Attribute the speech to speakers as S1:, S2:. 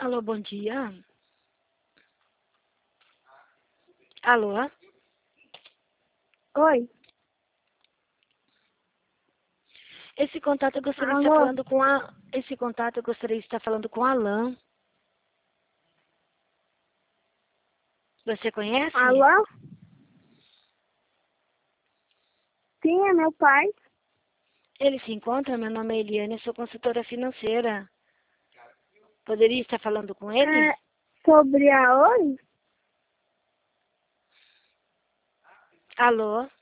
S1: Alô, bom dia. Alô?
S2: Oi.
S1: Esse contato eu gostaria de estar falando com a... Esse contato eu gostaria de estar falando com Alan. Você conhece?
S2: Alô? Sim, é meu pai.
S1: Ele se encontra? Meu nome é Eliane, eu sou consultora financeira. Poderia estar falando com ele?
S2: É sobre a Oi?
S1: Alô?